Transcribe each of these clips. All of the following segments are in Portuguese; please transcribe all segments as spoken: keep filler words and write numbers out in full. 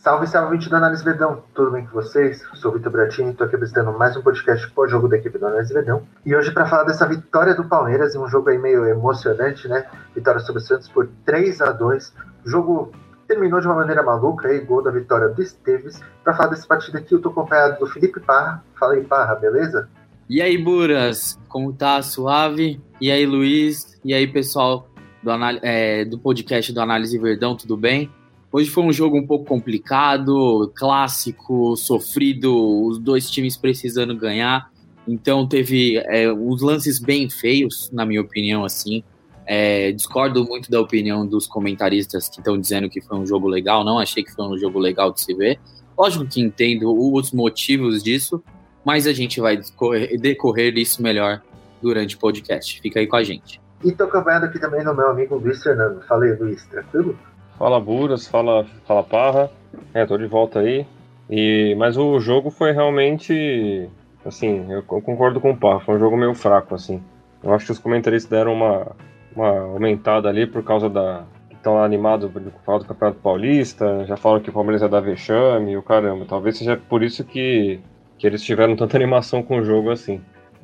Salve, salve, vídeo da Análise Verdão, tudo bem com vocês? Sou o Vitor Bratini, estou aqui apresentando mais um podcast pós-jogo da equipe da Análise Verdão. E hoje para falar dessa vitória do Palmeiras, em um jogo aí meio emocionante, né? Vitória sobre o Santos por três a dois. O jogo terminou de uma maneira maluca, aí, gol da vitória do Esteves. Para falar dessa partida aqui, eu estou acompanhado do Felipe Parra. Fala aí, Parra, beleza? E aí, Buras, como tá? Suave? E aí, Luiz? E aí, pessoal do, anal- é, do podcast do Análise Verdão, tudo bem? Hoje foi um jogo um pouco complicado, clássico, sofrido, os dois times precisando ganhar. Então teve é, uns lances bem feios, na minha opinião, assim. É, discordo muito da opinião dos comentaristas que estão dizendo que foi um jogo legal. Não achei que foi um jogo legal de se ver. Lógico que entendo os motivos disso, mas a gente vai decorrer, decorrer isso melhor durante o podcast. Fica aí com a gente. E tô acompanhado aqui também do meu amigo Luiz Fernando. Fala aí, Luiz, tranquilo? Fala Buras, fala, fala Parra, é, tô de volta aí, e, mas o jogo foi realmente, assim, eu concordo com o Parra, foi um jogo meio fraco, assim, eu acho que os comentaristas deram uma, uma aumentada ali por causa da, que estão animados por causa do Campeonato Paulista, já falam que o Palmeiras é da vexame, e o caramba, talvez seja por isso que, que eles tiveram tanta animação com o jogo assim.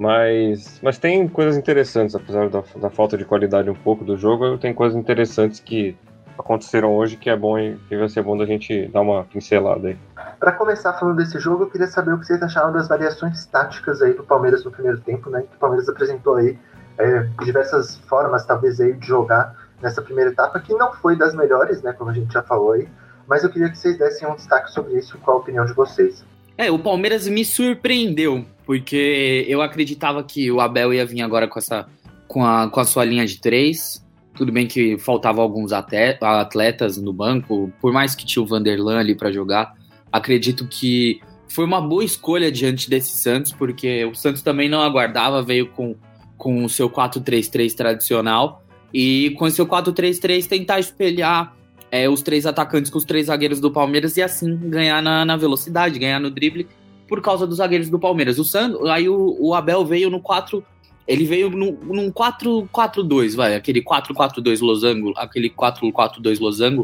Mas, mas tem coisas interessantes, apesar da, da falta de qualidade um pouco do jogo, tem coisas interessantes que aconteceram hoje que é bom e que vai ser bom da gente dar uma pincelada aí. Para começar falando desse jogo, eu queria saber o que vocês acharam das variações táticas aí do Palmeiras no primeiro tempo, né? Que o Palmeiras apresentou aí é, diversas formas, talvez, aí de jogar nessa primeira etapa, que não foi das melhores, né? Como a gente já falou aí, mas eu queria que vocês dessem um destaque sobre isso, qual a opinião de vocês. É, o Palmeiras me surpreendeu, porque eu acreditava que o Abel ia vir agora com, essa, com, a, com a sua linha de três. Tudo bem que faltavam alguns atletas no banco, por mais que tinha o Vanderlan ali para jogar. Acredito que foi uma boa escolha diante desse Santos, porque o Santos também não aguardava, veio com, com o seu quatro três três tradicional, e com o seu quatro três três tentar espelhar é, os três atacantes com os três zagueiros do Palmeiras e assim ganhar na, na velocidade, ganhar no drible, por causa dos zagueiros do Palmeiras. O Santos, aí o, o Abel veio no quatro... Ele veio num, num quatro quatro dois, vai, aquele quatro quatro dois losango, aquele quatro quatro dois losango,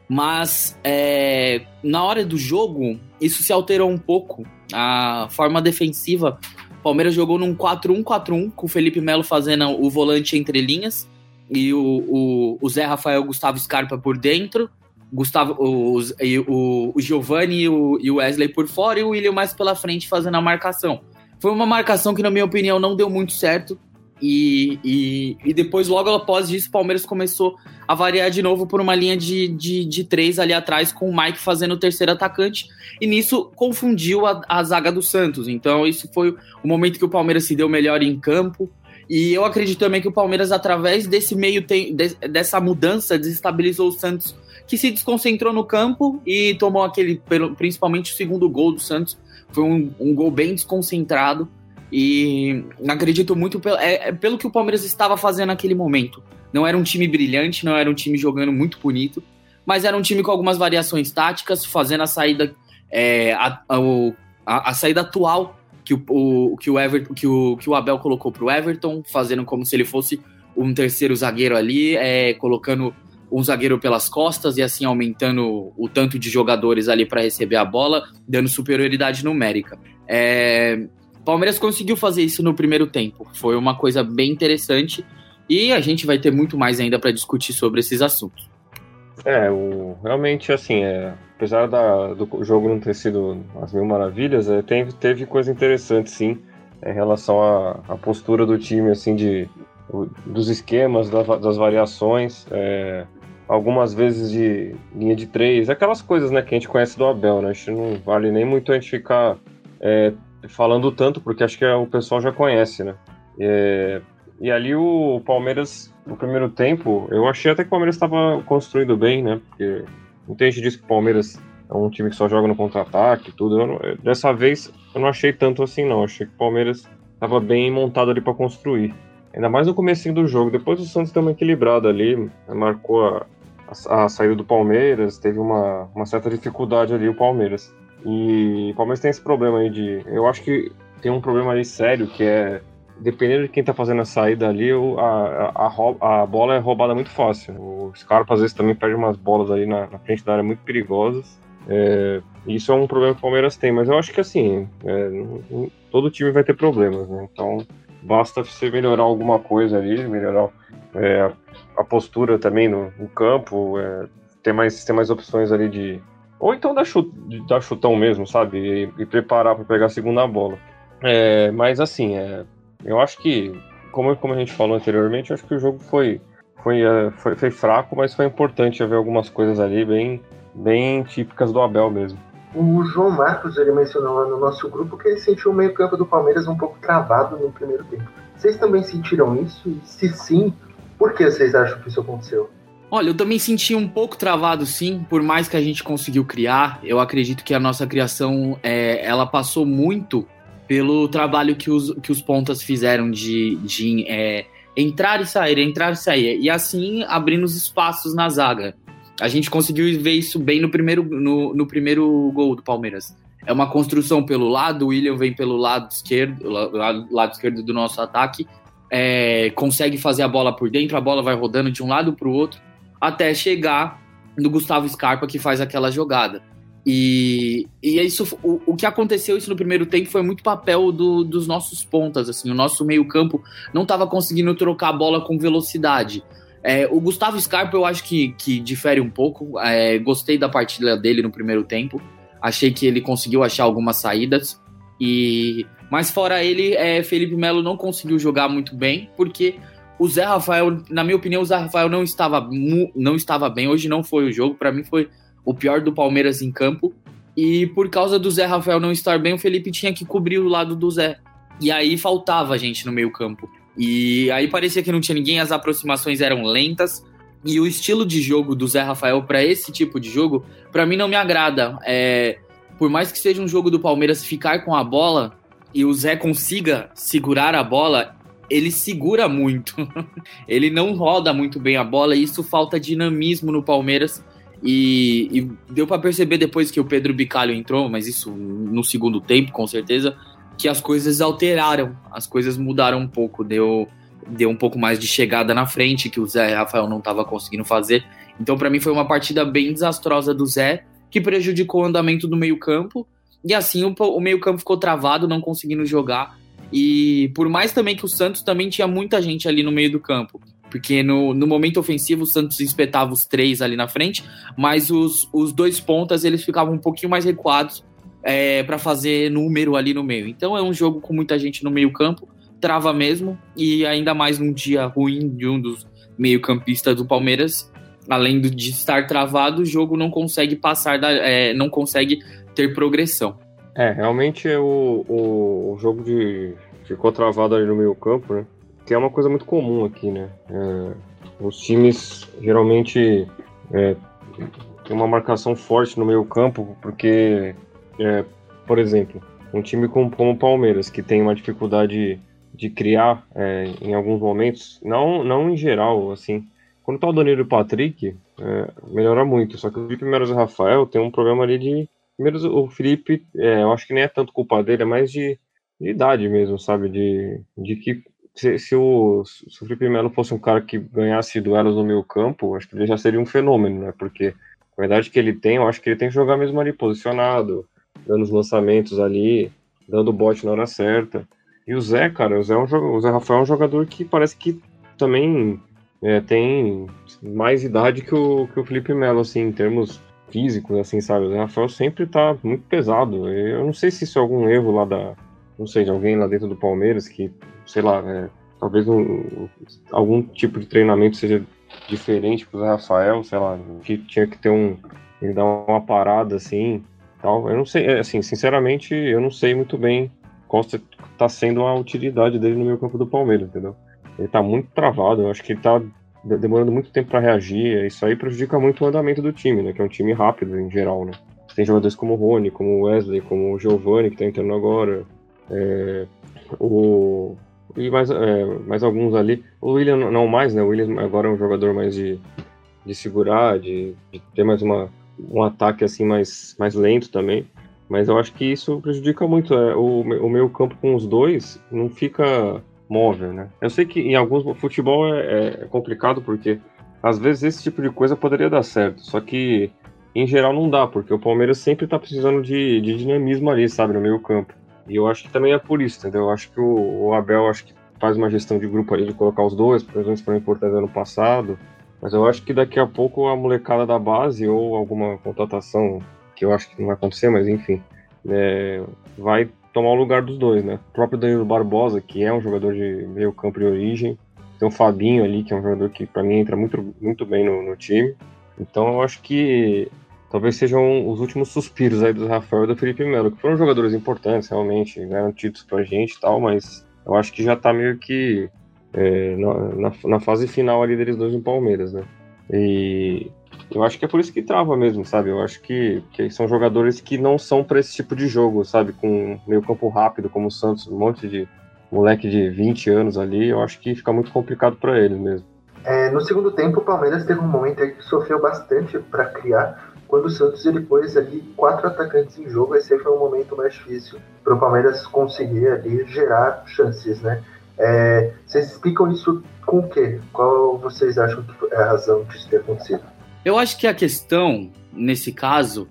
mas é, na hora do jogo, isso se alterou um pouco, a forma defensiva. O Palmeiras jogou num quatro um quatro um, com o Felipe Melo fazendo o volante entre linhas, e o, o, o Zé Rafael Gustavo Scarpa por dentro, Gustavo, o, o, o Giovani e o, e o Wesley por fora, e o William mais pela frente fazendo a marcação. Foi uma marcação que, na minha opinião, não deu muito certo. E, e, e depois, logo após isso, o Palmeiras começou a variar de novo por uma linha de, de, de três ali atrás, com o Mike fazendo o terceiro atacante. E nisso confundiu a, a zaga do Santos. Então, isso foi o momento que o Palmeiras se deu melhor em campo. E eu acredito também que o Palmeiras, através desse meio tem, de, dessa mudança, desestabilizou o Santos, que se desconcentrou no campo e tomou aquele, principalmente o segundo gol do Santos. Foi um, um gol bem desconcentrado e acredito muito pelo, é, é pelo que o Palmeiras estava fazendo naquele momento. Não era um time brilhante, não era um time jogando muito bonito, mas era um time com algumas variações táticas, fazendo a saída é, a, a, a saída atual que o, o, que, o Everton, que, o, que o Abel colocou para o Everton, fazendo como se ele fosse um terceiro zagueiro ali, é, colocando um zagueiro pelas costas e assim aumentando o tanto de jogadores ali para receber a bola, dando superioridade numérica. É... Palmeiras conseguiu fazer isso no primeiro tempo, foi uma coisa bem interessante e a gente vai ter muito mais ainda para discutir sobre esses assuntos. É, o, realmente assim, é, apesar da, do jogo não ter sido as mil maravilhas, é, teve, teve coisa interessante sim, é, em relação à, à postura do time, assim, de, dos esquemas, das, das variações, é, algumas vezes de linha de três, aquelas coisas, né, que a gente conhece do Abel, né? Acho que não vale nem muito a gente ficar é, falando tanto, porque acho que o pessoal já conhece, né? É, e ali o Palmeiras, no primeiro tempo, eu achei até que o Palmeiras estava construindo bem, né? Porque muita gente diz que o Palmeiras é um time que só joga no contra-ataque e tudo. Eu não, dessa vez eu não achei tanto assim, não. Eu achei que o Palmeiras estava bem montado ali para construir. Ainda mais no comecinho do jogo. Depois o Santos deu uma equilibrada ali, marcou a, a, a saída do Palmeiras, teve uma, uma certa dificuldade ali o Palmeiras. E o Palmeiras tem esse problema aí de... Eu acho que tem um problema ali sério, que é, dependendo de quem tá fazendo a saída ali, a, a, a, a bola é roubada muito fácil. O Scarpa às vezes também perde umas bolas ali na, na frente da área muito perigosas. É, isso é um problema que o Palmeiras tem, mas eu acho que assim, é, todo time vai ter problemas, né? Então basta você melhorar alguma coisa ali, melhorar é, a postura também no, no campo, é, ter, mais, ter mais opções ali de... Ou então dar, chut, dar chutão mesmo, sabe? E, e preparar para pegar a segunda bola. É, mas assim, é, eu acho que, como, como a gente falou anteriormente, eu acho que o jogo foi, foi, é, foi, foi fraco, mas foi importante haver algumas coisas ali bem, bem típicas do Abel mesmo. O João Marcos, ele mencionou lá no nosso grupo que ele sentiu o meio-campo do Palmeiras um pouco travado no primeiro tempo. Vocês também sentiram isso? E se sim, por que vocês acham que isso aconteceu? Olha, eu também senti um pouco travado, sim, por mais que a gente conseguiu criar. Eu acredito que a nossa criação, é, ela passou muito pelo trabalho que os, que os pontas fizeram de, de é, entrar e sair, entrar e sair, e assim abrindo os espaços na zaga. A gente conseguiu ver isso bem no primeiro, no, no primeiro gol do Palmeiras. É uma construção pelo lado, o William vem pelo lado esquerdo, lado, lado esquerdo do nosso ataque, é, consegue fazer a bola por dentro, a bola vai rodando de um lado para o outro, até chegar no Gustavo Scarpa, que faz aquela jogada. E, e isso, o, o que aconteceu isso no primeiro tempo foi muito papel do, dos nossos pontas. Assim, o nosso meio campo não estava conseguindo trocar a bola com velocidade. É, o Gustavo Scarpa eu acho que, que difere um pouco. É, gostei da partida dele no primeiro tempo. Achei que ele conseguiu achar algumas saídas. E, mas fora ele, é, Felipe Melo não conseguiu jogar muito bem, porque o Zé Rafael, na minha opinião, o Zé Rafael não estava, não estava bem. Hoje não foi o jogo, para mim foi o pior do Palmeiras em campo. E por causa do Zé Rafael não estar bem, o Felipe tinha que cobrir o lado do Zé. E aí faltava gente no meio campo. E aí parecia que não tinha ninguém, as aproximações eram lentas. E o estilo de jogo do Zé Rafael para esse tipo de jogo, para mim não me agrada. É, por mais que seja um jogo do Palmeiras ficar com a bola e o Zé consiga segurar a bola, ele segura muito. Ele não roda muito bem a bola e isso falta dinamismo no Palmeiras. E, e deu para perceber depois que o Pedro Bicalho entrou, mas isso no segundo tempo, com certeza, que as coisas alteraram, as coisas mudaram um pouco, deu, deu um pouco mais de chegada na frente, que o Zé Rafael não estava conseguindo fazer. Então, para mim, foi uma partida bem desastrosa do Zé, que prejudicou o andamento do meio-campo, e assim o, o meio-campo ficou travado, não conseguindo jogar. E por mais também que o Santos também tinha muita gente ali no meio do campo, porque no, no momento ofensivo o Santos espetava os três ali na frente, mas os, os dois pontas eles ficavam um pouquinho mais recuados, É, para fazer número ali no meio. Então é um jogo com muita gente no meio campo, trava mesmo, e ainda mais num dia ruim de um dos meio campistas do Palmeiras, além de estar travado, o jogo não consegue passar, da, é, não consegue ter progressão. É, realmente o, o, o jogo de, ficou travado ali no meio campo, né? Que é uma coisa muito comum aqui, né? É, os times geralmente é, tem uma marcação forte no meio campo, porque É, por exemplo, um time como, como o Palmeiras, que tem uma dificuldade de criar é, em alguns momentos, não, não em geral, assim, quando tá o Danilo e o Patrick, é, melhora muito, só que o Felipe Melo e o Rafael tem um problema ali de, primeiro o Felipe, é, eu acho que nem é tanto culpa dele, é mais de, de idade mesmo, sabe, de, de que se, se, o, se o Felipe Melo fosse um cara que ganhasse duelos no meio campo, acho que ele já seria um fenômeno, né, porque a verdade que ele tem, eu acho que ele tem que jogar mesmo ali posicionado, dando os lançamentos ali, dando o bote na hora certa. E o Zé, cara, o Zé, é um, o Zé Rafael é um jogador que parece que também é, tem mais idade que o, que o Felipe Melo, assim, em termos físicos, assim, sabe? O Zé Rafael sempre tá muito pesado. Eu não sei se isso é algum erro lá da... Não sei, de alguém lá dentro do Palmeiras que, sei lá, é, talvez um, algum tipo de treinamento seja diferente pro Zé Rafael, sei lá, que tinha que ter um... Ele dá uma parada, assim... Eu não sei, assim, sinceramente, eu não sei muito bem qual está sendo a utilidade dele no meio campo do Palmeiras, entendeu? Ele tá muito travado, eu acho que ele tá demorando muito tempo para reagir, isso aí prejudica muito o andamento do time, né? Que é um time rápido em geral, né? Tem jogadores como o Rony, como o Wesley, como o Giovani, que tá entrando agora, é, o... e mais, é, mais alguns ali. O William não mais, né? O William agora é um jogador mais de, de segurar, de, de ter mais uma... um ataque assim mais, mais lento também, mas eu acho que isso prejudica muito, é, o, o meio campo com os dois não fica móvel, né? Eu sei que em alguns futebol é, é complicado porque às vezes esse tipo de coisa poderia dar certo, só que em geral não dá, porque o Palmeiras sempre tá precisando de, de dinamismo ali, sabe, no meio campo. E eu acho que também é por isso, entendeu? Eu acho que o, o Abel acho que faz uma gestão de grupo ali de colocar os dois, por exemplo, para o Fortaleza ano passado. Mas eu acho que daqui a pouco a molecada da base ou alguma contratação, que eu acho que não vai acontecer, mas enfim, é, vai tomar o lugar dos dois, né? O próprio Danilo Barbosa, que é um jogador de meio campo de origem, tem o Fabinho ali, que é um jogador que para mim entra muito, muito bem no, no time. Então eu acho que talvez sejam os últimos suspiros aí do Rafael e do Felipe Melo, que foram jogadores importantes, realmente, ganharam títulos pra gente e tal, mas eu acho que já tá meio que é, na, na, na fase final ali deles dois no Palmeiras, né? E eu acho que é por isso que trava mesmo, sabe? Eu acho que, que são jogadores que não são pra esse tipo de jogo, sabe? Com meio campo rápido, como o Santos, um monte de moleque de vinte anos ali, eu acho que fica muito complicado pra eles mesmo. É, no segundo tempo, o Palmeiras teve um momento aí que sofreu bastante para criar, quando o Santos ele pôs ali quatro atacantes em jogo. Esse aí foi um momento mais difícil para o Palmeiras conseguir ali gerar chances, né? É, vocês explicam isso com o quê? Qual vocês acham que é a razão disso ter acontecido? Eu acho que a questão, nesse caso,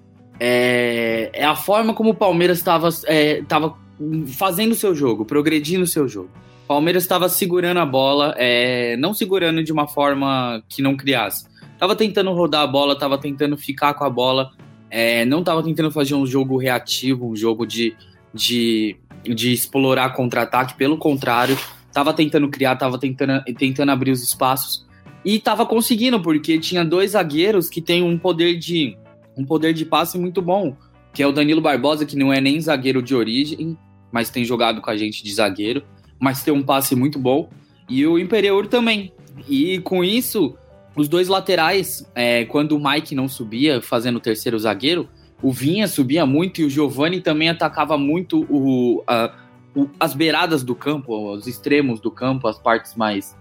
é, é a forma como o Palmeiras estava é, fazendo o seu jogo, progredindo o seu jogo. O Palmeiras estava segurando a bola, é, não segurando de uma forma que não criasse. Tava tentando rodar a bola, tava tentando ficar com a bola, é, não tava tentando fazer um jogo reativo, um jogo de, de, de explorar contra-ataque, pelo contrário, tava tentando criar, tava tentando, tentando abrir os espaços, e tava conseguindo, porque tinha dois zagueiros que têm um poder de, um poder de passe muito bom, que é o Danilo Barbosa, que não é nem zagueiro de origem, mas tem jogado com a gente de zagueiro, mas tem um passe muito bom, e o Imperiur também. E com isso, os dois laterais, é, quando o Mike não subia, fazendo o terceiro zagueiro, o Vinha subia muito e o Giovani também atacava muito o, a, o, as beiradas do campo, os extremos do campo, as partes mais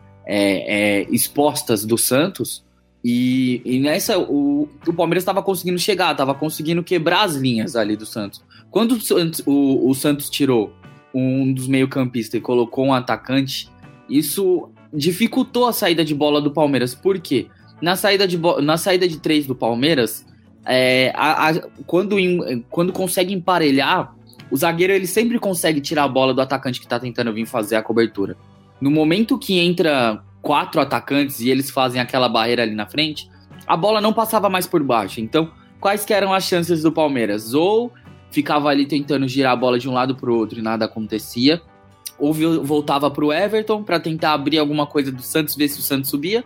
é, é, expostas do Santos. E, e nessa, o, o Palmeiras estava conseguindo chegar, estava conseguindo quebrar as linhas ali do Santos. Quando o, o, o Santos tirou um dos meio-campistas e colocou um atacante, isso dificultou a saída de bola do Palmeiras. Por quê? Na saída de, bo- na saída de três do Palmeiras, é, a, a, quando, em, quando consegue emparelhar, o zagueiro ele sempre consegue tirar a bola do atacante que está tentando vir fazer a cobertura. No momento que entra quatro atacantes e eles fazem aquela barreira ali na frente, a bola não passava mais por baixo. Então, quais que eram as chances do Palmeiras? Ou ficava ali tentando girar a bola de um lado para o outro e nada acontecia, ou voltava para o Everton para tentar abrir alguma coisa do Santos, ver se o Santos subia,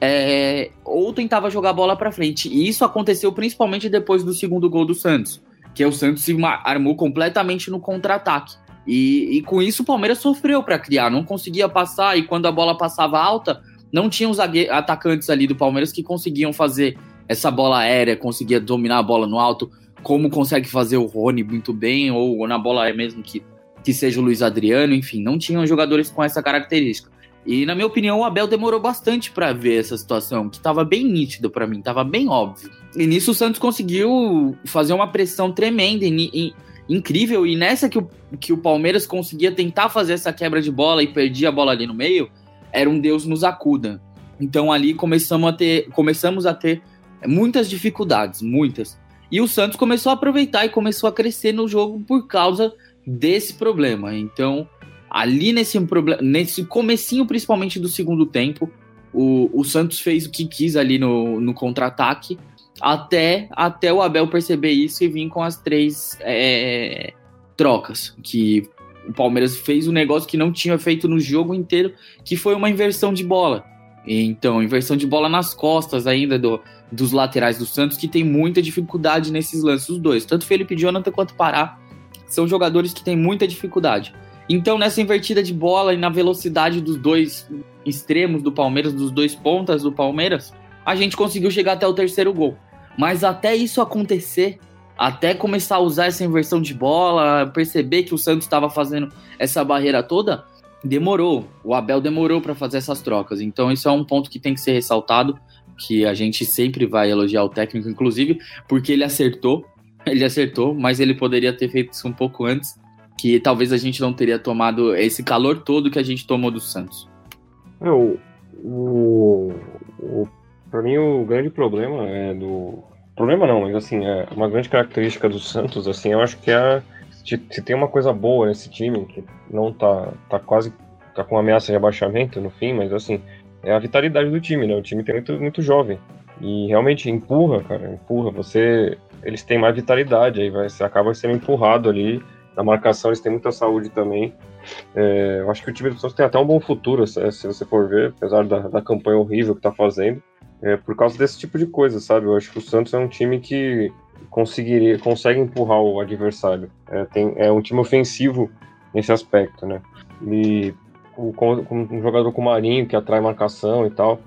é, ou tentava jogar a bola para frente. E isso aconteceu principalmente depois do segundo gol do Santos, que é o Santos se armou completamente no contra-ataque. E, e com isso o Palmeiras sofreu para criar, não conseguia passar, e quando a bola passava alta, não tinha os atacantes ali do Palmeiras que conseguiam fazer essa bola aérea, conseguia dominar a bola no alto, como consegue fazer o Rony muito bem, ou, ou na bola aérea mesmo que que seja o Luiz Adriano, enfim, não tinham jogadores com essa característica. E, na minha opinião, o Abel demorou bastante para ver essa situação, que estava bem nítido para mim, estava bem óbvio. E nisso o Santos conseguiu fazer uma pressão tremenda e, e incrível, e nessa que o, que o Palmeiras conseguia tentar fazer essa quebra de bola e perdia a bola ali no meio, era um Deus nos acuda. Então ali começamos a ter, começamos a ter muitas dificuldades, muitas. E o Santos começou a aproveitar e começou a crescer no jogo por causa desse problema. Então, ali nesse, nesse comecinho, principalmente do segundo tempo, o, o Santos fez o que quis ali no, no contra-ataque, até, até o Abel perceber isso e vir com as três é, trocas, que o Palmeiras fez um negócio que não tinha feito no jogo inteiro, que foi uma inversão de bola. Então, inversão de bola nas costas ainda do, dos laterais do Santos, que tem muita dificuldade nesses lances, os dois, tanto Felipe Jonathan quanto Pará, são jogadores que têm muita dificuldade. Então, nessa invertida de bola e na velocidade dos dois extremos do Palmeiras, dos dois pontas do Palmeiras, a gente conseguiu chegar até o terceiro gol. Mas até isso acontecer, até começar a usar essa inversão de bola, perceber que o Santos estava fazendo essa barreira toda, demorou. O Abel demorou para fazer essas trocas. Então, isso é um ponto que tem que ser ressaltado, que a gente sempre vai elogiar o técnico, inclusive, porque ele acertou. Ele acertou, mas ele poderia ter feito isso um pouco antes, que talvez a gente não teria tomado esse calor todo que a gente tomou do Santos. É, o, o, o, pra mim, o grande problema é do, problema não, mas assim, é uma grande característica do Santos, assim, eu acho que é se tem uma coisa boa nesse time, que não tá, tá quase, tá com ameaça de abaixamento no fim, mas assim, é a vitalidade do time, né? O time tem muito, muito jovem. E realmente empurra, cara, empurra. Você, eles têm mais vitalidade, aí vai, você acaba sendo empurrado ali. Na marcação eles têm muita saúde também. É, eu acho que o time do Santos tem até um bom futuro, se, se você for ver, apesar da, da campanha horrível que tá fazendo, é, por causa desse tipo de coisa, sabe? Eu acho que o Santos é um time que conseguiria, consegue empurrar o adversário. É, tem, é um time ofensivo nesse aspecto, né? E o, com, com um jogador como o Marinho, que atrai marcação e tal,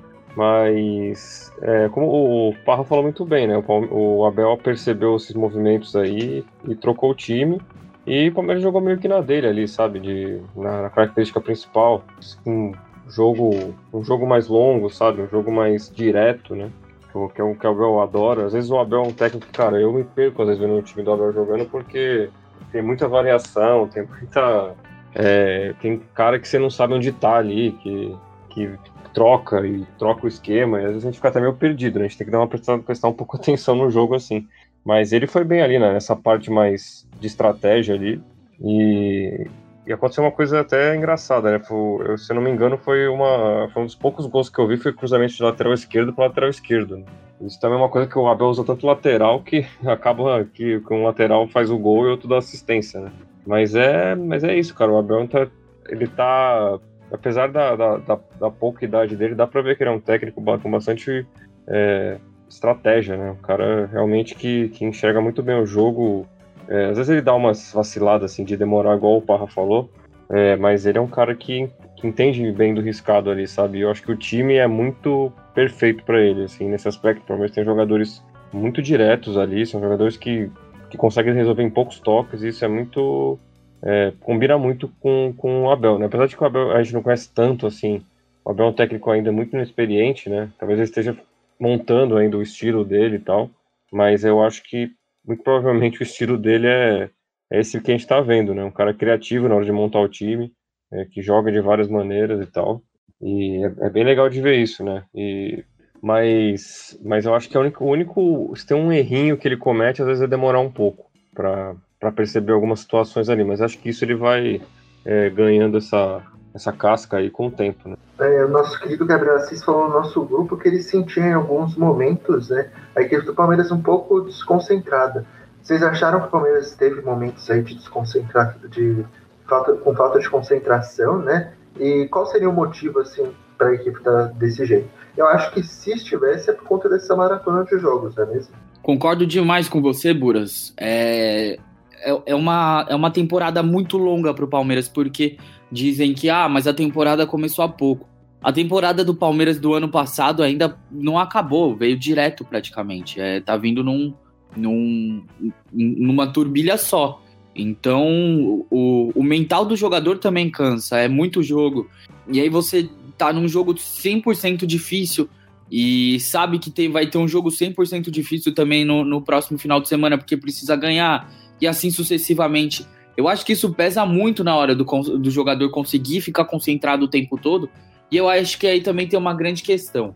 mas é, como o Parra falou muito bem, né? O, o Abel percebeu esses movimentos aí e trocou o time. E como ele jogou meio que na dele ali, sabe? De, na, na característica principal, um jogo, um jogo mais longo, sabe? Um jogo mais direto, né? Que, é o que o Abel adora. Às vezes o Abel é um técnico que, cara, eu me perco às vezes vendo o time do Abel jogando porque tem muita variação, tem muita... É, tem cara que você não sabe onde tá ali, que, que troca e troca o esquema, e às vezes a gente fica até meio perdido, né? A gente tem que dar uma prestar, prestar um pouco de atenção no jogo, assim. Mas ele foi bem ali, né? Nessa parte mais de estratégia ali. E, e aconteceu uma coisa até engraçada, né? Foi, eu, se eu não me engano, foi, uma, foi um dos poucos gols que eu vi, foi cruzamento de lateral esquerdo para lateral esquerdo. Né? Isso também é uma coisa que o Abel usa tanto lateral que acaba que, que um lateral faz o gol e outro dá assistência, né? Mas é, mas é isso, cara. O Abel tá, ele tá... Apesar da, da, da, da pouca idade dele, dá pra ver que ele é um técnico com bastante... É, estratégia, né? Um cara realmente que, que enxerga muito bem o jogo. É, às vezes ele dá umas vaciladas assim de demorar, igual o Parra falou, é, mas ele é um cara que, que entende bem do riscado ali, sabe? Eu acho que o time é muito perfeito para ele, assim, nesse aspecto. Pelo menos tem jogadores muito diretos ali, são jogadores que, que conseguem resolver em poucos toques, e isso é muito... É, combina muito com, com o Abel, né? Apesar de que o Abel a gente não conhece tanto, assim, o Abel é um técnico ainda muito inexperiente, né? Talvez ele esteja montando ainda o estilo dele e tal, mas eu acho que muito provavelmente o estilo dele é, é esse que a gente tá vendo, né? Um cara criativo na hora de montar o time, é, que joga de várias maneiras e tal, e é, é bem legal de ver isso, né? E, mas, mas eu acho que é o único, o único, se tem um errinho que ele comete, às vezes é demorar um pouco para para perceber algumas situações ali, mas acho que isso ele vai é, ganhando essa, essa casca aí com o tempo, né? É, o nosso querido Gabriel Assis falou no nosso grupo que ele sentia em alguns momentos, né, a equipe do Palmeiras um pouco desconcentrada. Vocês acharam que o Palmeiras teve momentos aí de desconcentrar, de falta, com falta de concentração, né? E qual seria o motivo, assim, para a equipe estar desse jeito? Eu acho que se estivesse é por conta dessa maratona de jogos, não é mesmo? Concordo demais com você, Buras. É, é, é, uma, é uma temporada muito longa para o Palmeiras, porque dizem que ah, mas a temporada começou há pouco. A temporada do Palmeiras do ano passado ainda não acabou, veio direto praticamente. É, tá vindo num, num, numa turbilha só. Então, o, o mental do jogador também cansa, é muito jogo. E aí você tá num jogo cem por cento difícil e sabe que tem, vai ter um jogo cem por cento difícil também no, no próximo final de semana, porque precisa ganhar, e assim sucessivamente. Eu acho que isso pesa muito na hora do, do jogador conseguir ficar concentrado o tempo todo, e eu acho que aí também tem uma grande questão.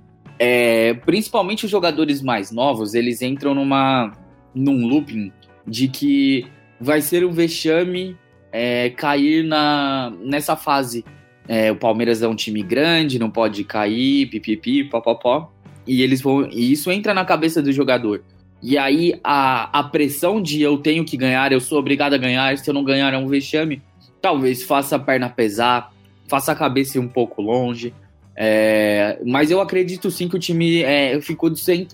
É, principalmente os jogadores mais novos, eles entram numa, num looping de que vai ser um vexame é, cair na, nessa fase. É, o Palmeiras é um time grande, não pode cair, pipipi, popopó. E, eles vão, e isso entra na cabeça do jogador. E aí a, a pressão de eu tenho que ganhar, eu sou obrigado a ganhar, se eu não ganhar é um vexame, talvez faça a perna pesar, faça a cabeça ir um pouco longe. É, mas eu acredito sim que o time é, ficou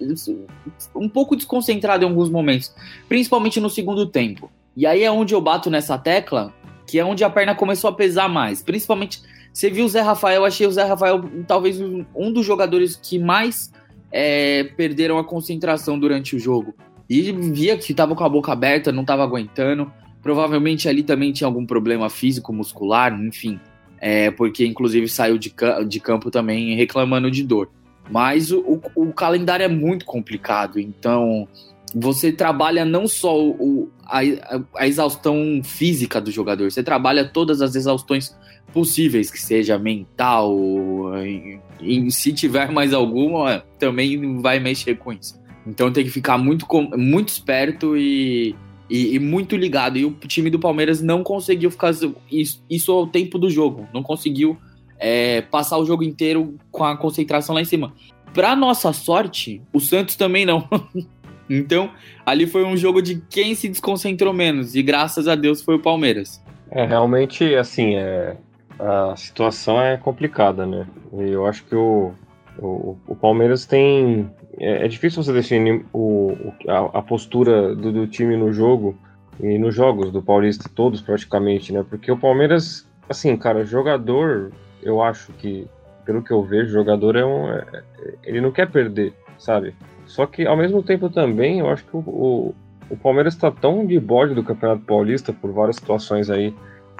um pouco desconcentrado em alguns momentos, principalmente no segundo tempo. E aí é onde eu bato nessa tecla, que é onde a perna começou a pesar mais. Principalmente, você viu o Zé Rafael, eu achei o Zé Rafael talvez um dos jogadores que mais é, perderam a concentração durante o jogo. E via que estava com a boca aberta, não estava aguentando. Provavelmente ali também tinha algum problema físico, muscular, enfim. É, porque inclusive saiu de, de campo também reclamando de dor. Mas o, o, o calendário é muito complicado, então você trabalha não só o, a, a exaustão física do jogador, você trabalha todas as exaustões possíveis, que seja mental, e, e se tiver mais alguma, também vai mexer com isso. Então tem que ficar muito, muito esperto e, e, e muito ligado. E o time do Palmeiras não conseguiu ficar isso, isso ao tempo do jogo. Não conseguiu é, passar o jogo inteiro com a concentração lá em cima. Pra nossa sorte, o Santos também não. Então, ali foi um jogo de quem se desconcentrou menos. E graças a Deus foi o Palmeiras. É, realmente, assim, é, a situação é complicada, né? E eu acho que o, o, o Palmeiras tem... É, é difícil você definir o, a, a postura do, do time no jogo e nos jogos do Paulista, todos praticamente, né? Porque o Palmeiras, assim, cara, jogador, eu acho que, pelo que eu vejo, jogador é um... É, ele não quer perder, sabe? Só que, ao mesmo tempo também, eu acho que o, o, o Palmeiras está tão de bode do Campeonato Paulista por várias situações aí,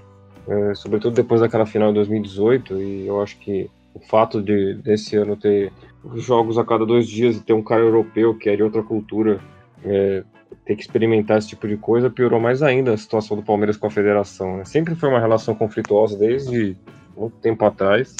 é, sobretudo depois daquela final de dois mil e dezoito, e eu acho que o fato de desse ano ter jogos a cada dois dias e ter um cara europeu que é de outra cultura, é, ter que experimentar esse tipo de coisa, piorou mais ainda a situação do Palmeiras com a federação, né? Sempre foi uma relação conflituosa desde muito tempo atrás,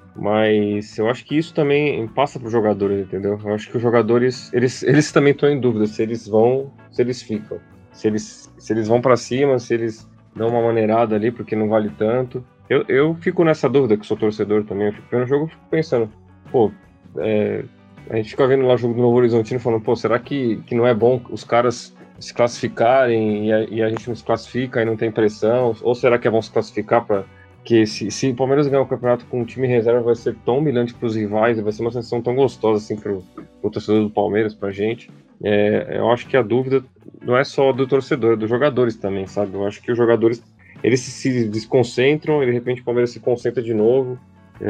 mas eu acho que isso também passa para os jogadores, entendeu? Eu acho que os jogadores, eles, eles também estão em dúvida se eles vão, se eles ficam, se eles, se eles vão para cima, se eles dão uma maneirada ali porque não vale tanto. Eu, eu fico nessa dúvida, que sou torcedor também, eu fico vendo o jogo e fico pensando, pô, é, a gente fica vendo lá o jogo do Novo Horizontino falando, pô, será que, que não é bom os caras se classificarem e a, e a gente não se classifica e não tem pressão? Ou será que é bom se classificar para que se, se o Palmeiras ganhar o campeonato com um time reserva vai ser tão humilhante para os rivais e vai ser uma sensação tão gostosa assim para o torcedor do Palmeiras, para a gente? É, eu acho que a dúvida não é só do torcedor, é dos jogadores também, sabe? Eu acho que os jogadores, eles se desconcentram e de repente o Palmeiras se concentra de novo.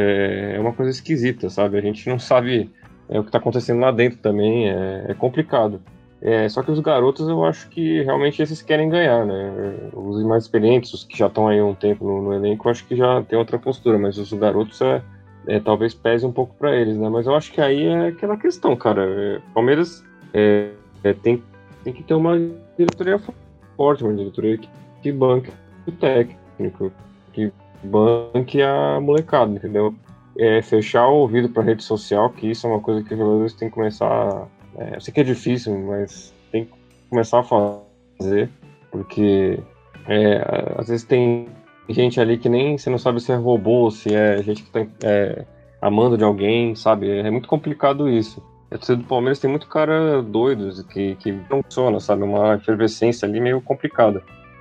É, é uma coisa esquisita, sabe? A gente não sabe é, o que está acontecendo lá dentro também, é, é complicado. É, só que os garotos, eu acho que realmente esses querem ganhar, né? Os mais experientes, os que já estão aí há um tempo no, no elenco, eu acho que já tem outra postura, mas os garotos é, é, talvez pese um pouco para eles, né? Mas eu acho que aí é aquela questão, cara. É, Palmeiras é, é, tem, tem que ter uma diretoria forte, uma diretoria que, que banque o técnico, que banque a molecada, entendeu? É, fechar o ouvido para rede social, que isso é uma coisa que os jogadores têm que começar a... É, eu sei que é difícil, mas tem que começar a fazer, porque é, às vezes tem gente ali que nem você não sabe se é robô, se é gente que tá é, amando de alguém, sabe? É muito complicado isso. A torcida do Palmeiras tem muito cara doido que, que não funciona, sabe? Uma efervescência ali meio complicada.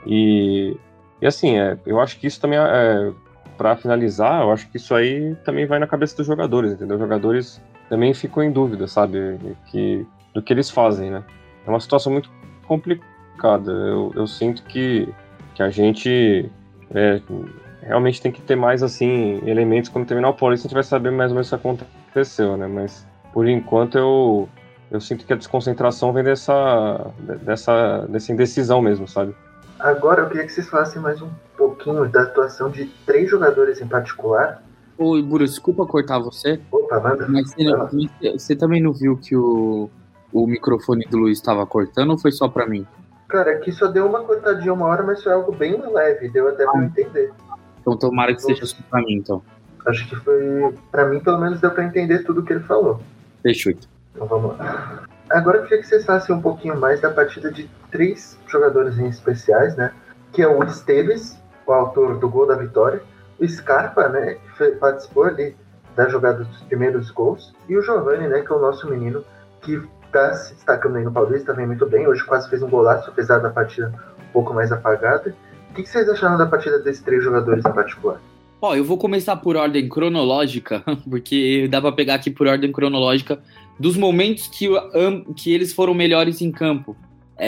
E, e assim, é, eu acho que isso também, é, para finalizar, eu acho que isso aí também vai na cabeça dos jogadores, entendeu? Os jogadores também ficam em dúvida, sabe, que, do que eles fazem, né? É uma situação muito complicada. Eu, eu sinto que, que a gente é, realmente tem que ter mais, assim, elementos. Quando terminar o Paulista, a gente vai saber mais ou menos o que aconteceu, né? Mas, por enquanto, eu, eu sinto que a desconcentração vem dessa, dessa, dessa indecisão mesmo, sabe? Agora, eu queria que vocês falassem mais um pouquinho da atuação de três jogadores em particular. Oi, Bruno, desculpa cortar você. Opa, manda. Mas você, não, você também não viu que o, o microfone do Luiz estava cortando ou foi só pra mim? Cara, aqui só deu uma cortadinha uma hora, mas foi algo bem leve, deu até ah. pra eu entender. Então tomara que seja só pra mim, então. Acho que foi... Pra mim, pelo menos, deu pra entender tudo que ele falou. Fechou. Então vamos lá. Agora eu queria que vocês falassem um pouquinho mais da partida de três jogadores em especiais, né? Que é o Esteves, o autor do gol da vitória, o Scarpa, né, que participou ali da jogada dos primeiros gols, e o Giovani, né, que é o nosso menino, que está se destacando aí no Paulista, vem muito bem, hoje quase fez um golaço, apesar da partida um pouco mais apagada. O que vocês acharam da partida desses três jogadores em particular? Ó, eu vou começar por ordem cronológica, porque dá para pegar aqui por ordem cronológica dos momentos que, que eles foram melhores em campo.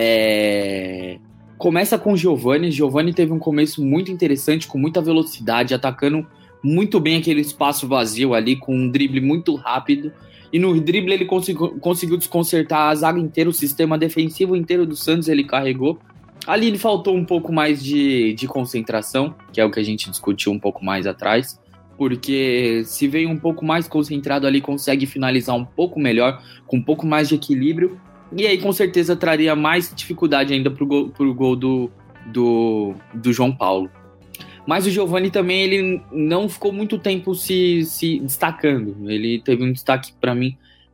É... Começa com o Giovani. Giovani teve um começo muito interessante, com muita velocidade, atacando muito bem aquele espaço vazio ali, com um drible muito rápido. E no drible ele conseguiu, conseguiu desconcertar a zaga inteira, o sistema defensivo inteiro do Santos ele carregou. Ali ele faltou um pouco mais de, de concentração, que é o que a gente discutiu um pouco mais atrás. Porque se vem um pouco mais concentrado ali, consegue finalizar um pouco melhor, com um pouco mais de equilíbrio. E aí, com certeza, traria mais dificuldade ainda pro gol, pro gol do, do, do João Paulo. Mas o Giovani também, ele não ficou muito tempo se, se destacando. Ele teve um destaque, para mim,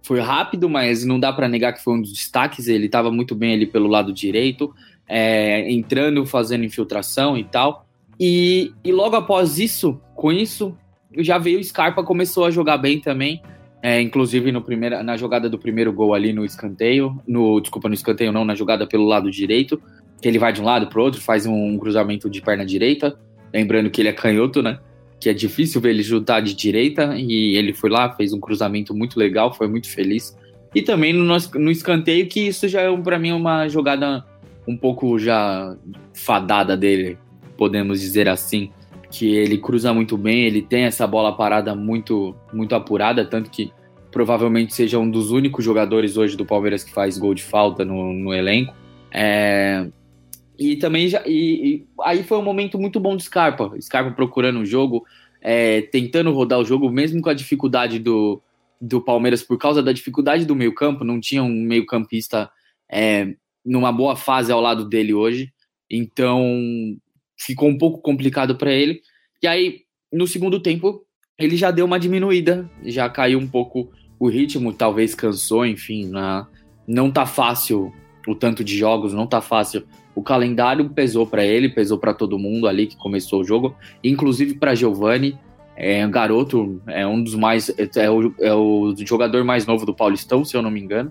foi rápido, mas não dá para negar que foi um dos destaques. Ele estava muito bem ali pelo lado direito, é, entrando, fazendo infiltração e tal. E, e logo após isso, com isso, já veio o Scarpa, começou a jogar bem também. É, inclusive no primeiro, na jogada do primeiro gol ali no escanteio, no, desculpa, no escanteio não, na jogada pelo lado direito, que ele vai de um lado para o outro, faz um cruzamento de perna direita, lembrando que ele é canhoto, né? Que é difícil ver ele chutar de direita, e ele foi lá, fez um cruzamento muito legal, foi muito feliz. E também no, no escanteio, que isso já é para mim uma jogada um pouco já fadada dele, podemos dizer assim, que ele cruza muito bem, ele tem essa bola parada muito, muito apurada, tanto que provavelmente seja um dos únicos jogadores hoje do Palmeiras que faz gol de falta no, no elenco. É... E também já, e, e aí foi um momento muito bom de Scarpa, Scarpa procurando o jogo, é, tentando rodar o jogo, mesmo com a dificuldade do, do Palmeiras, por causa da dificuldade do meio campo, não tinha um meio campista é, numa boa fase ao lado dele hoje, então ficou um pouco complicado para ele, e aí no segundo tempo ele já deu uma diminuída, já caiu um pouco o ritmo, talvez cansou, enfim, na, não tá fácil o tanto de jogos, não tá fácil. O calendário pesou para ele, pesou para todo mundo ali que começou o jogo, inclusive para Giovani, é um garoto, é um dos mais, é o, é o jogador mais novo do Paulistão, se eu não me engano,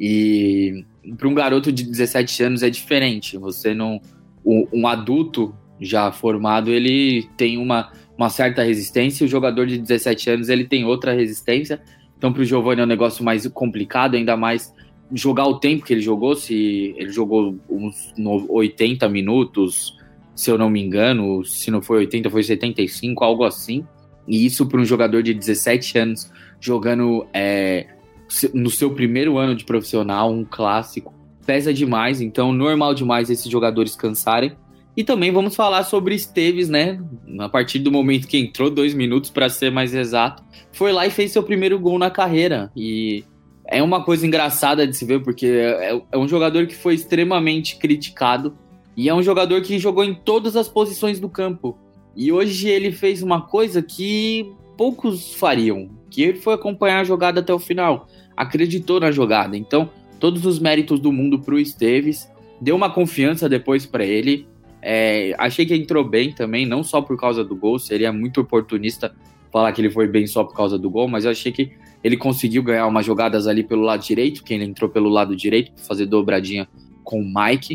e para um garoto de dezessete anos é diferente, você não, um, um adulto já formado, ele tem uma, uma certa resistência, e o jogador de dezessete anos, ele tem outra resistência, então para o Giovani é um negócio mais complicado, ainda mais jogar o tempo que ele jogou, se ele jogou uns oitenta minutos, se eu não me engano, se não foi oitenta, foi setenta e cinco, algo assim, e isso para um jogador de dezessete anos, jogando é, no seu primeiro ano de profissional, um clássico, pesa demais, então normal demais esses jogadores cansarem. E também vamos falar sobre Esteves, né, a partir do momento que entrou, dois minutos para ser mais exato, foi lá e fez seu primeiro gol na carreira, e é uma coisa engraçada de se ver, porque é, é um jogador que foi extremamente criticado e é um jogador que jogou em todas as posições do campo. E hoje ele fez uma coisa que poucos fariam, que ele foi acompanhar a jogada até o final, acreditou na jogada. Então, todos os méritos do mundo para o Esteves, deu uma confiança depois para ele. É, achei que entrou bem também, não só por causa do gol, seria muito oportunista falar que ele foi bem só por causa do gol, mas eu achei que ele conseguiu ganhar umas jogadas ali pelo lado direito, que ele entrou pelo lado direito para fazer dobradinha com o Mike,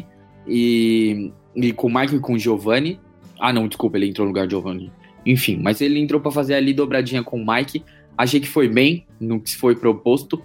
e, e com o Mike e com o Giovani. Ah não, desculpa, ele entrou no lugar do Giovani. Enfim, mas ele entrou para fazer ali dobradinha com o Mike. Achei que foi bem no que foi proposto,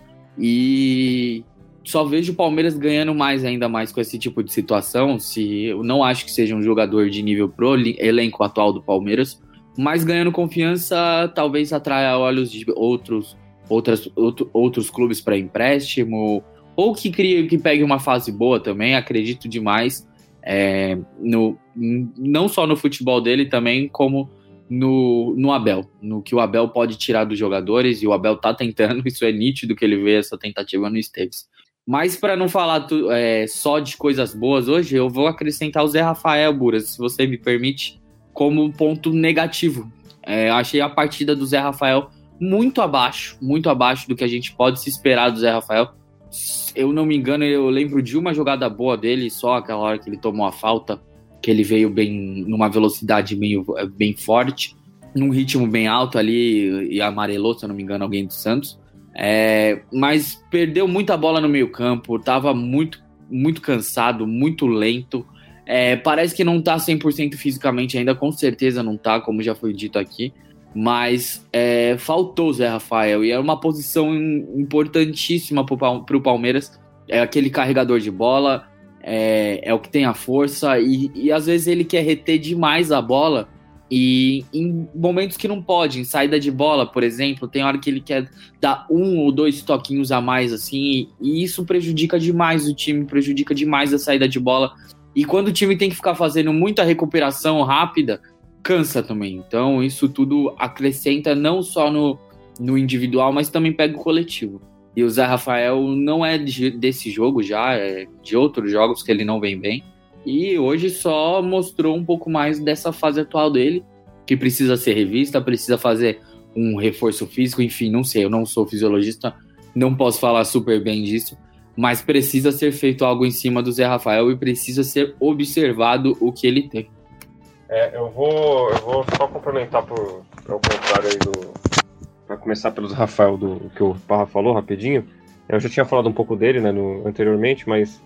e só vejo o Palmeiras ganhando mais, ainda mais com esse tipo de situação. Se, eu não acho que seja um jogador de nível pro elenco atual do Palmeiras, mas ganhando confiança, talvez atraia olhos de outros Outras, outro, outros clubes para empréstimo, ou que, crie, que pegue uma fase boa também. Acredito demais, é, no, não só no futebol dele também, como no, no Abel, no que o Abel pode tirar dos jogadores, e o Abel tá tentando, isso é nítido que ele vê essa tentativa no Esteves. Mas para não falar tu, é, só de coisas boas hoje, eu vou acrescentar o Zé Rafael, Buras, se você me permite, como ponto negativo. É, achei a partida do Zé Rafael muito abaixo, muito abaixo do que a gente pode se esperar do Zé Rafael. Eu não me engano, eu lembro de uma jogada boa dele, só aquela hora que ele tomou a falta, que ele veio bem, numa velocidade meio, bem forte, num ritmo bem alto ali, e amarelou, se eu não me engano, alguém do Santos. É, mas perdeu muita bola no meio campo, tava muito, muito cansado, muito lento. É, parece que não tá cem por cento fisicamente ainda, com certeza não tá, como já foi dito aqui. Mas é, faltou o Zé Rafael, e é uma posição importantíssima para o Palmeiras. É aquele carregador de bola, é, é o que tem a força, e, e às vezes ele quer reter demais a bola, e em momentos que não pode, em saída de bola, por exemplo, tem hora que ele quer dar um ou dois toquinhos a mais, assim, e, e isso prejudica demais o time, prejudica demais a saída de bola. E quando o time tem que ficar fazendo muita recuperação rápida, cansa também. Então isso tudo acrescenta não só no, no individual, mas também pega o coletivo. E o Zé Rafael não é de, desse jogo já, é de outros jogos que ele não vem bem. E hoje só mostrou um pouco mais dessa fase atual dele, que precisa ser revista, precisa fazer um reforço físico, enfim, não sei, eu não sou fisiologista, não posso falar super bem disso, mas precisa ser feito algo em cima do Zé Rafael e precisa ser observado o que ele tem. É, eu vou, eu vou só complementar por, ao contrário aí do... Para começar pelo Zé Rafael, do que o Parra falou rapidinho. Eu já tinha falado um pouco dele, né, no, anteriormente, mas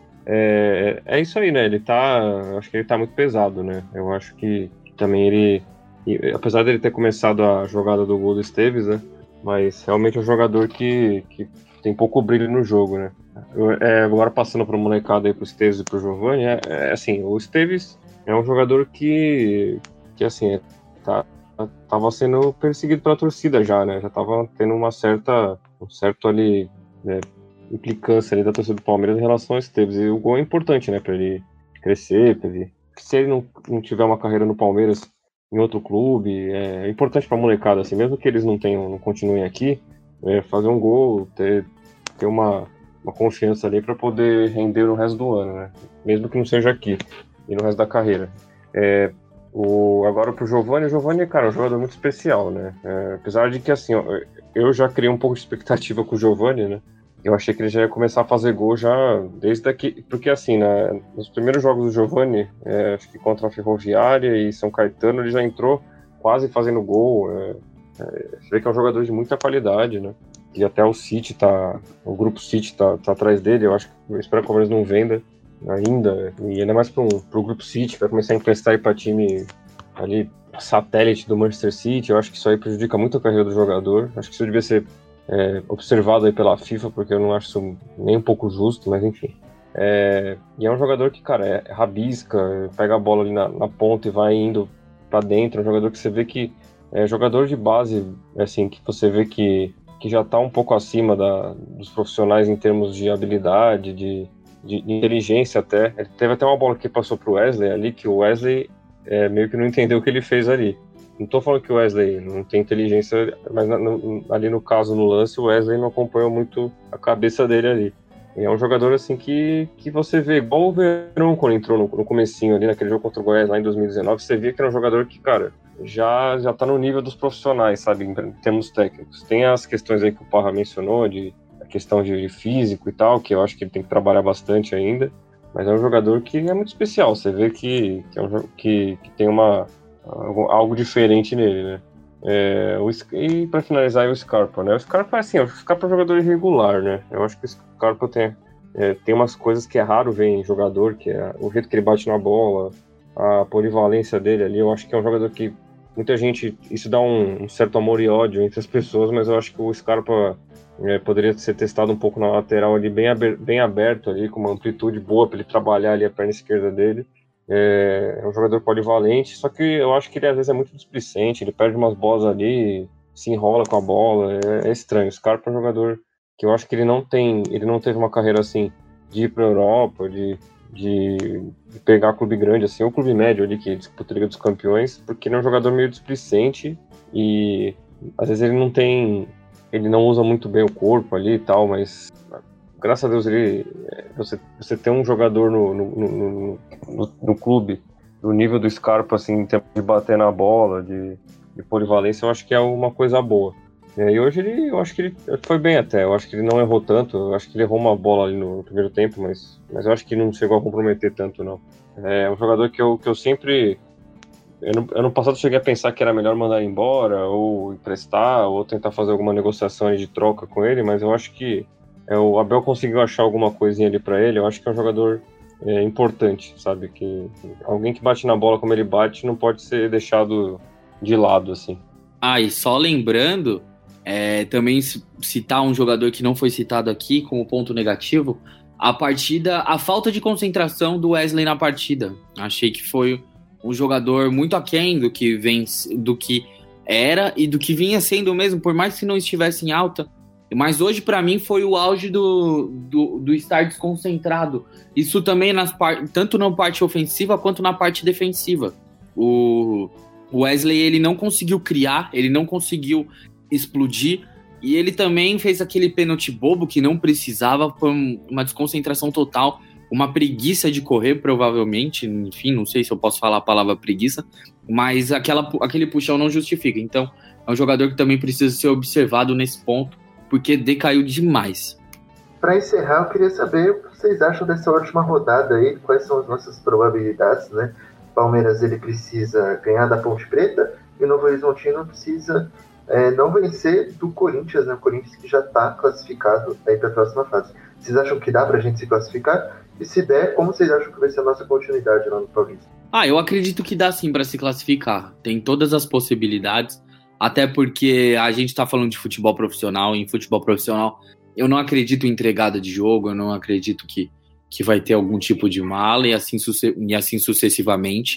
é, é isso aí, né? Ele tá... Acho que ele tá muito pesado, né? Eu acho que também ele... E, apesar dele ter começado a jogada do gol do Esteves, né? Mas realmente é um jogador que, que tem pouco brilho no jogo, né? Eu, é, agora passando para o molecada aí, pro Esteves e pro Giovani, é, é assim, o Esteves é um jogador que, que assim, tá, tava sendo perseguido pela torcida já, né? Já tava tendo uma certa, um certo ali, né, implicância ali da torcida do Palmeiras em relação ao Esteves. E o gol é importante, né? Para ele crescer, para ele... Se ele não, não tiver uma carreira no Palmeiras, em outro clube, é importante para a molecada, assim, mesmo que eles não tenham, não continuem aqui, é, fazer um gol, ter, ter uma, uma confiança ali para poder render no resto do ano, né? Mesmo que não seja aqui e no resto da carreira. É, o, agora pro Giovani, o Giovani, cara, é um jogador muito especial, né? É, apesar de que, assim, ó, eu já criei um pouco de expectativa com o Giovani, né? Eu achei que ele já ia começar a fazer gol já desde aqui, porque assim, né, nos primeiros jogos do Giovani, é, acho que contra a Ferroviária e São Caetano, ele já entrou quase fazendo gol. É, é, você vê que é um jogador de muita qualidade, né? E até o City tá, o grupo City tá, tá atrás dele. Eu acho que eu espero que o Palmeiras não venda ainda, e ainda mais pro, pro grupo City, vai começar a emprestar aí para time ali satélite do Manchester City. Eu acho que isso aí prejudica muito a carreira do jogador. Acho que isso devia ser É, observado aí pela FIFA, porque eu não acho isso nem um pouco justo, mas enfim. É, e é um jogador que, cara, é, é rabisca, pega a bola ali na, na ponta e vai indo pra dentro. É um jogador que você vê que é jogador de base, assim, que você vê que, que já tá um pouco acima da, dos profissionais em termos de habilidade, de, de, de inteligência até. Ele teve até uma bola que passou pro Wesley ali, que o Wesley é, meio que não entendeu o que ele fez ali. Não tô falando que o Wesley não tem inteligência, mas na, no, ali no caso, no lance, o Wesley não acompanhou muito a cabeça dele ali. E é um jogador assim que, que você vê, igual o Verón quando entrou no, no comecinho ali, naquele jogo contra o Goiás lá em dois mil e dezenove, você via que era um jogador que, cara, já, já tá no nível dos profissionais, sabe, em termos técnicos. Tem as questões aí que o Parra mencionou, de a questão de, de físico e tal, que eu acho que ele tem que trabalhar bastante ainda, mas é um jogador que é muito especial, você vê que, que, é um, que, que tem uma... Algo, algo diferente nele, né? É, o, e para finalizar, o Scarpa, né? O Scarpa, assim, o Scarpa é um jogador irregular, né? Eu acho que o Scarpa tem, é, tem umas coisas que é raro ver em jogador, que é o jeito que ele bate na bola, a polivalência dele ali. Eu acho que é um jogador que muita gente... Isso dá um, um certo amor e ódio entre as pessoas, mas eu acho que o Scarpa é, poderia ser testado um pouco na lateral ali, bem, aber, bem aberto ali, com uma amplitude boa para ele trabalhar ali a perna esquerda dele. É, é um jogador polivalente, só que eu acho que ele às vezes é muito displicente, ele perde umas bolas ali, se enrola com a bola, é, é estranho. O Scarpa é um jogador que eu acho que ele não tem, ele não teve uma carreira assim de ir para a Europa, de, de, de pegar clube grande assim, ou clube médio ali que disputa a Liga dos Campeões, porque ele é um jogador meio displicente e às vezes ele não tem, ele não usa muito bem o corpo ali e tal, mas graças a Deus, ele, você, você tem um jogador no, no, no, no, no clube do nível do Scarpa, assim, em termos de bater na bola, de, de polivalência, eu acho que é uma coisa boa. E hoje ele, eu acho que ele foi bem até, eu acho que ele não errou tanto, eu acho que ele errou uma bola ali no primeiro tempo, mas, mas eu acho que não chegou a comprometer tanto, não. É um jogador que eu, que eu sempre... Ano, ano passado eu cheguei a pensar que era melhor mandar embora, ou emprestar, ou tentar fazer alguma negociação de troca com ele, mas eu acho que É, o Abel conseguiu achar alguma coisinha ali pra ele. Eu acho que é um jogador é, importante, sabe? Que alguém que bate na bola como ele bate não pode ser deixado de lado, assim. Ah, e só lembrando, é, também citar um jogador que não foi citado aqui como ponto negativo, a partida, a falta de concentração do Wesley na partida. Achei que foi um jogador muito aquém do que, vem, do que era e do que vinha sendo mesmo, por mais que não estivesse em alta. Mas hoje, para mim, foi o auge do, do, do estar desconcentrado. Isso também, nas par- tanto na parte ofensiva quanto na parte defensiva. O Wesley, ele não conseguiu criar, ele não conseguiu explodir. E ele também fez aquele pênalti bobo que não precisava, por uma desconcentração total, uma preguiça de correr, provavelmente. Enfim, não sei se eu posso falar a palavra preguiça, mas aquela, aquele puxão não justifica. Então, é um jogador que também precisa ser observado nesse ponto, porque decaiu demais. Para encerrar, eu queria saber o que vocês acham dessa última rodada aí, quais são as nossas probabilidades, né? Palmeiras ele precisa ganhar da Ponte Preta e o Novo Horizontino precisa é, não vencer do Corinthians, né? O Corinthians que já está classificado aí para a próxima fase. Vocês acham que dá para a gente se classificar? E se der, como vocês acham que vai ser a nossa continuidade lá no Paulista? Ah, eu acredito que dá sim para se classificar. Tem todas as possibilidades, até porque a gente tá falando de futebol profissional, e em futebol profissional eu não acredito em entregada de jogo, eu não acredito que, que vai ter algum tipo de mala e assim, e assim sucessivamente.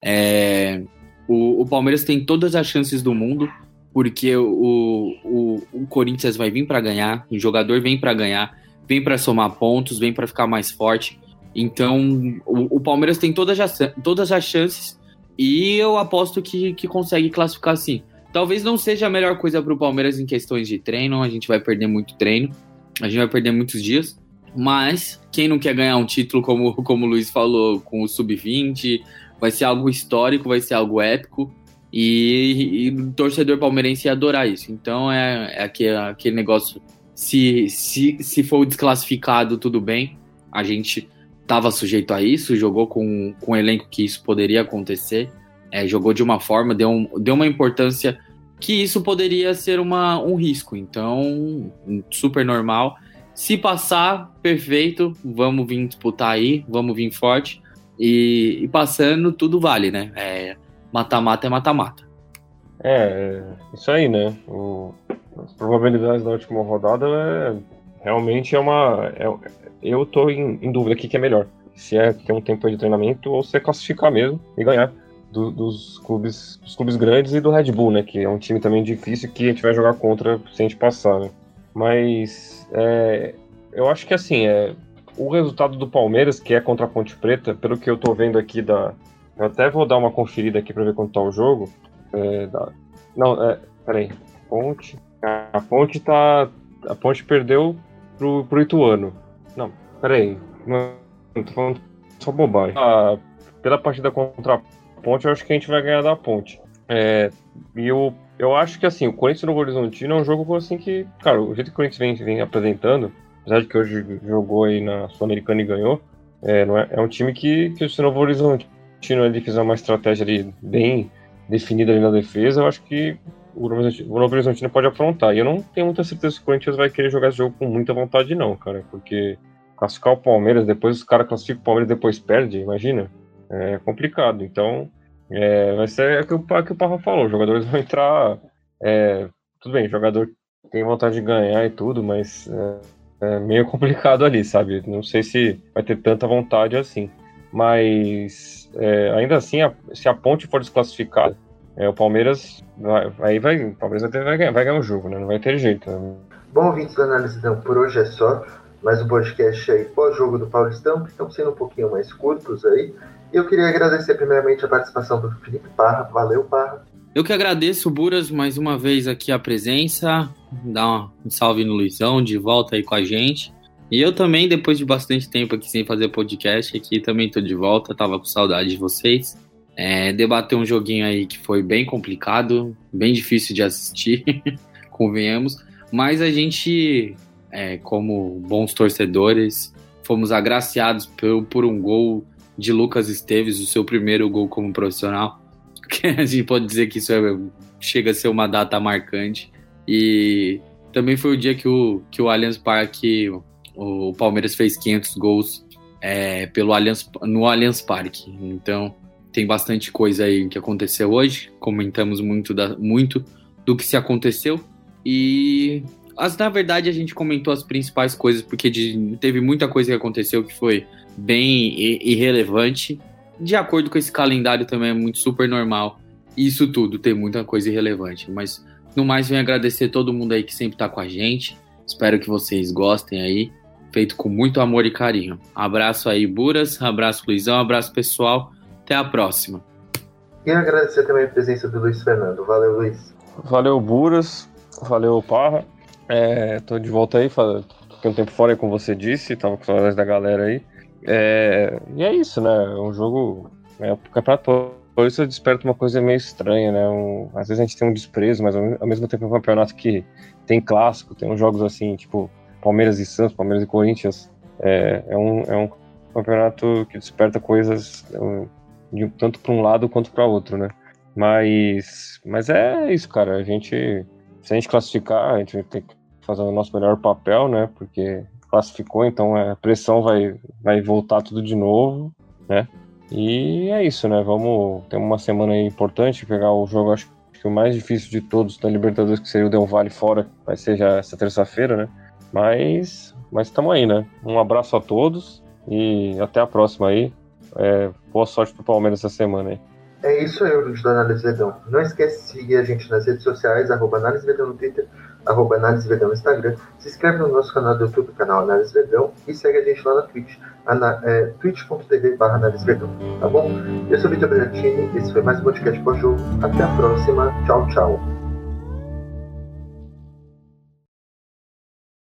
É, o, o Palmeiras tem todas as chances do mundo, porque o, o, o Corinthians vai vir para ganhar, o jogador vem para ganhar, vem para somar pontos, vem para ficar mais forte. Então, o, o Palmeiras tem todas as, todas as chances e eu aposto que, que consegue classificar sim. Talvez não seja a melhor coisa para o Palmeiras em questões de treino, a gente vai perder muito treino, a gente vai perder muitos dias, mas quem não quer ganhar um título, como, como o Luiz falou, com o sub vinte, vai ser algo histórico, vai ser algo épico e, e o torcedor palmeirense ia adorar isso. Então, é, é aquele, aquele negócio, se, se, se for desclassificado, tudo bem, a gente estava sujeito a isso, jogou com, com um elenco que isso poderia acontecer, é, jogou de uma forma, deu, um, deu uma importância que isso poderia ser uma, um risco, então super normal. Se passar, perfeito, vamos vir disputar aí, vamos vir forte, e, e passando tudo vale, né? É, mata-mata é mata-mata. É, isso aí, né? O, as probabilidades da última rodada é, realmente é uma... É, eu tô em, em dúvida aqui que é melhor. Se é ter um tempo de treinamento ou se é classificar mesmo e ganhar do, dos, clubes, dos clubes grandes e do Red Bull, né? Que é um time também difícil que a gente vai jogar contra se a gente passar, né? Mas é, eu acho que assim, é, o resultado do Palmeiras, que é contra a Ponte Preta, pelo que eu tô vendo aqui, da, eu até vou dar uma conferida aqui pra ver quanto tá o jogo. É, da, não, é, peraí. Ponte. A Ponte tá. A Ponte perdeu pro, pro Ituano. Não, peraí. Não, não tô falando só bobagem. Ah, pela partida contra a Ponte, eu acho que a gente vai ganhar da Ponte. É, e eu, eu acho que assim, o Corinthians Novo Horizontino é um jogo assim que, cara, o jeito que o Corinthians vem, vem apresentando, apesar de que hoje jogou aí na Sul-Americana e ganhou, é, não é, é um time que, que se o Novo Horizontino ele fizer uma estratégia ali bem definida ali na defesa, eu acho que o Novo Horizontino pode afrontar. E eu não tenho muita certeza que o Corinthians vai querer jogar esse jogo com muita vontade, não, cara. Porque classificar o Palmeiras, depois os caras classificam o Palmeiras e depois perde, imagina. É complicado. Então, é, vai ser o que o, que o Parra falou. Os jogadores vão entrar... É, tudo bem, o jogador tem vontade de ganhar e tudo, mas é, é meio complicado ali, sabe? Não sei se vai ter tanta vontade assim. Mas, é, ainda assim, a, se a Ponte for desclassificada, É, o Palmeiras vai, aí vai, o Palmeiras vai, ter, vai, ganhar, vai ganhar o jogo, né? Não vai ter jeito. Né? Bom, ouvintes da Análise, então, por hoje é só. Mais um podcast aí pós-jogo do Paulistão, que estão sendo um pouquinho mais curtos aí. E eu queria agradecer primeiramente a participação do Felipe Parra. Valeu, Parra. Eu que agradeço, Buras, mais uma vez aqui a presença. Dá um salve no Luizão, de volta aí com a gente. E eu também, depois de bastante tempo aqui sem fazer podcast, aqui também tô de volta, tava com saudade de vocês. É, debater um joguinho aí que foi bem complicado, bem difícil de assistir, convenhamos, mas a gente, é, como bons torcedores, fomos agraciados por, por um gol de Lucas Esteves, o seu primeiro gol como profissional, que a gente pode dizer que isso é, chega a ser uma data marcante, e também foi o dia que o, que o Allianz Parque, o, o Palmeiras fez quinhentos gols é, pelo Allianz, no Allianz Parque, então... Tem bastante coisa aí que aconteceu hoje, comentamos muito, da, muito do que se aconteceu e as, na verdade a gente comentou as principais coisas porque de, teve muita coisa que aconteceu que foi bem irrelevante, de acordo com esse calendário também é muito super normal, isso tudo tem muita coisa irrelevante, mas no mais venho agradecer todo mundo aí que sempre tá com a gente, espero que vocês gostem aí, feito com muito amor e carinho. Abraço aí, Buras, abraço Luizão, abraço pessoal. Até a próxima. E agradecer também a presença do Luiz Fernando. Valeu, Luiz. Valeu, Buras. Valeu, Parra. É, tô de volta aí. Fiquei um tempo fora aí, como você disse. Tava com saudades da galera aí. É, e é isso, né? É um jogo... É o Campeonato Por isso desperta uma coisa meio estranha, né? Um, às vezes a gente tem um desprezo, mas ao mesmo tempo é um campeonato que tem clássico, tem uns jogos assim, tipo Palmeiras e Santos, Palmeiras e Corinthians. É, é, um, é um campeonato que desperta coisas de, tanto para um lado quanto para outro, né? Mas, mas é isso, cara. A gente, se a gente classificar, a gente tem que fazer o nosso melhor papel, né? Porque classificou, então a pressão vai, vai voltar tudo de novo, né? E é isso, né? Vamos ter uma semana aí importante, pegar o jogo, acho que o mais difícil de todos da Libertadores, que seria o Del Valle fora, vai ser já essa terça-feira, né? Mas mas estamos aí, né? Um abraço a todos e até a próxima aí. É, boa sorte pro Palmeiras essa semana aí. É isso aí, ouvinte do Análise Verdão. Não esquece de seguir a gente nas redes sociais, arroba Análise Verdão no Twitter, arroba Análise Verdão no Instagram. Se inscreve no nosso canal do YouTube, canal Análise Verdão, e segue a gente lá na Twitch, é, twitch ponto tv barra Análise Verdão, tá bom? Eu sou o Vitor Bertini, esse foi mais um podcast pós-jogo. Até a próxima, tchau, tchau.